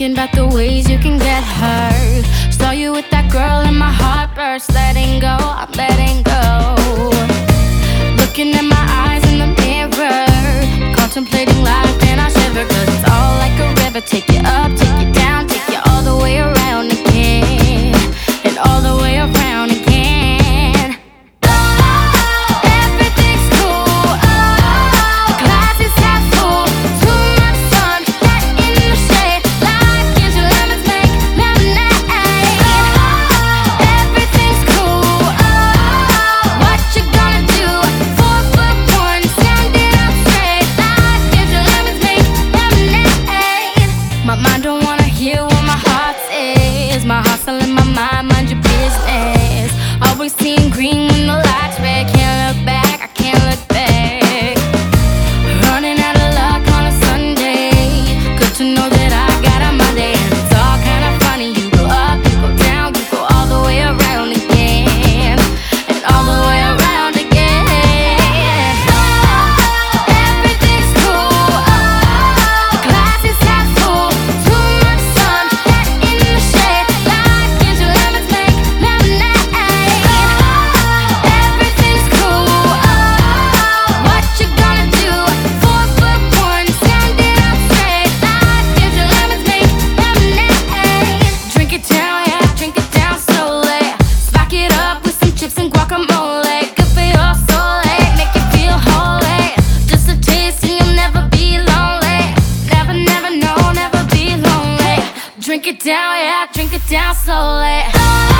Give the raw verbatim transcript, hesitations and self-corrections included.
Thinking about the ways you can get hurt. Saw you with that girl and my heart burst. Letting go, I'm letting go. Looking at my eyes in the mirror, contemplating life and I shiver. Cause it's all like a river. Take you up, take you down, take you all the way around again. And all the way around again. Everything's cool, oh, glass is half full. Too much sun, get in the shade. Life gives you lemons, make lemonade. Everything's cool, oh, what you gonna do? Four foot one, standing up straight. Life gives you lemons, make lemonade. My mind don't wanna hear what my heart says. My heart's telling my mind, mind your business. Always seeing green when the lights red. Can't look back, I can't look back. Running out of luck on a Sunday. Good to know that I got a Monday. And it's all kinda funny. You go up, you go down, you go all the way around again. And all the way around again. Everything's cool, oh, glass is half full. Too much sun, get in the shade. Life gives you lemons, make lemonade. Everything's cool, oh, what you gonna do? Four foot one, standing up straight. Life gives you lemons, make lemonade. Drink it down, yeah, drink it down slowly. Spark it up with some chips and guacamole. Good for your soul, eh? Make you feel holy. Just a taste and you'll never be lonely. Never, never, no, never be lonely. Drink it down, yeah, drink it down slowly.